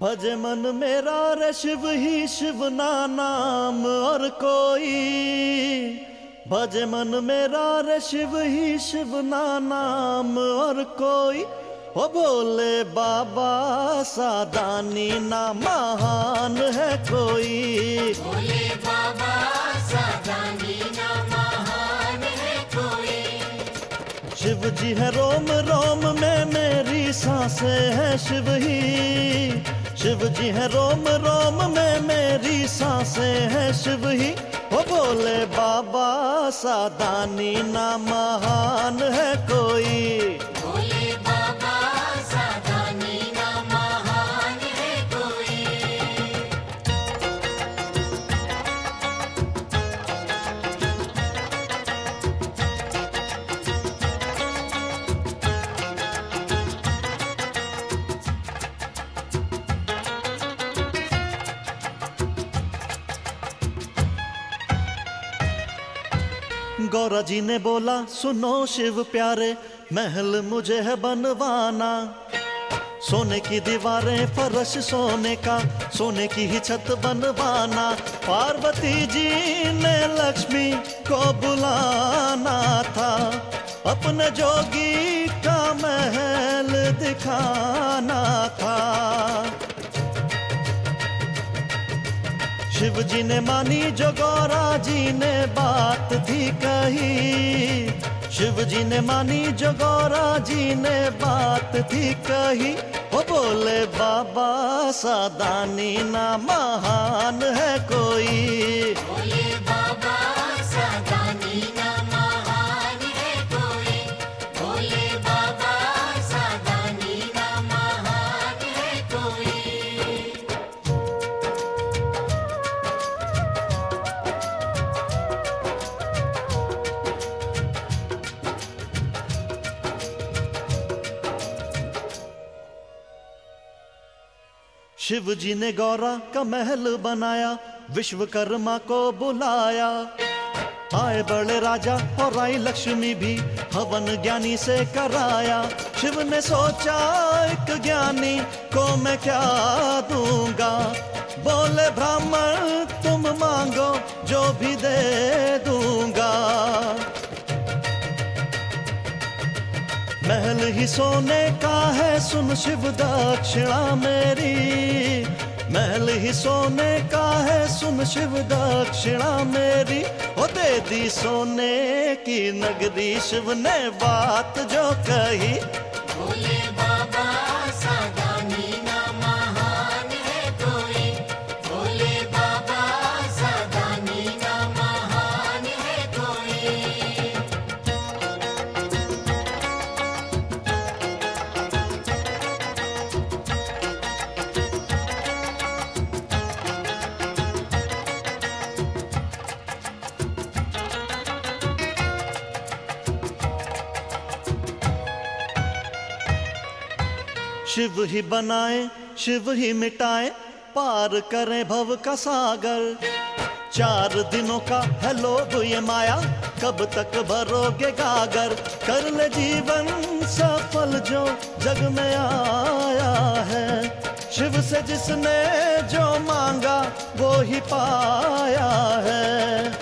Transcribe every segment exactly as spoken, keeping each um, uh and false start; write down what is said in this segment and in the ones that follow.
भजे मन मेरा रे शिव ही शिव ना नाम और कोई। भजे मन मेरा रे शिव ही शिव ना नाम और कोई। ओ भोले बाबा सादानी ना महान है कोई। भोले बाबा सादानी ना महान है कोई। शिव जी है रोम रोम में मेरी सांसें है शिव ही। शिव जी है रोम रोम में मेरी सांसें है शिव ही। ओ भोले बाबा सादानी ना महान है कोई। भोले बाबा सादानी ना महान है कोई। गौरा जी ने बोला सुनो शिव प्यारे, महल मुझे है बनवाना। सोने की दीवारें फर्श सोने का, सोने की ही छत बनवाना। पार्वती जी ने लक्ष्मी को बुलाना था, अपने जोगी का महल दिखाना था। शिव जी ने मानी जो गौरा जी ने बात थी कही। शिव जी ने मानी जो गौरा जी ने बात थी कही। ओ बोले बाबा सादानी ना महान है कोई। भोले बाबा सादानी ना महान है कोई। भोले बाबा सादानी ना महान है कोई। शिव जी ने गौरा का महल बनाया, विश्वकर्मा को बुलाया। आए बड़े राजा और आई लक्ष्मी भी, हवन ज्ञानी से कराया। शिव ने सोचा एक ज्ञानी को मैं क्या दूंगा। बोले ब्राह्मण तुम मांगो जो भी दे दूंगा। महल ही सोने का है सुन शिव दक्षिणा मेरी। महल ही सोने का है सुन शिव दक्षिणा मेरी। ओ दे दी सोने की नगरी शिव ने बात जो कही। भोले बाबा सादानी ना महान है कोई। भोले बाबा सादानी ना महान है कोई। शिव ही बनाए शिव ही मिटाए, पार करें भव का सागर। चार दिनों का है लोभ ये माया, कब तक भरोगे गागर। कर ले जीवन सफल जो जग में आया है। शिव से जिसने जो मांगा वो ही पाया है।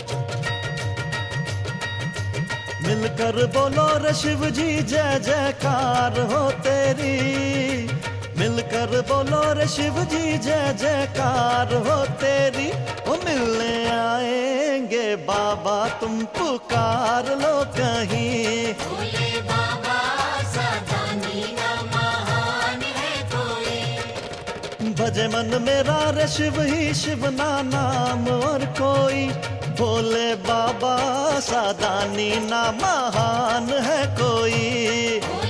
मिलकर बोलो रे शिव जी जय जयकार हो तेरी। मिलकर बोलो रे शिव जी जय जयकार हो तेरी। ओ मिलने आएंगे बाबा तुम पुकार लो कहीं। भोले बाबा सादानी ना महान है कोई। भजे मन मेरा रे शिव ही शिव ना नाम और कोई। भोले बाबा सादानी ना महान है कोई।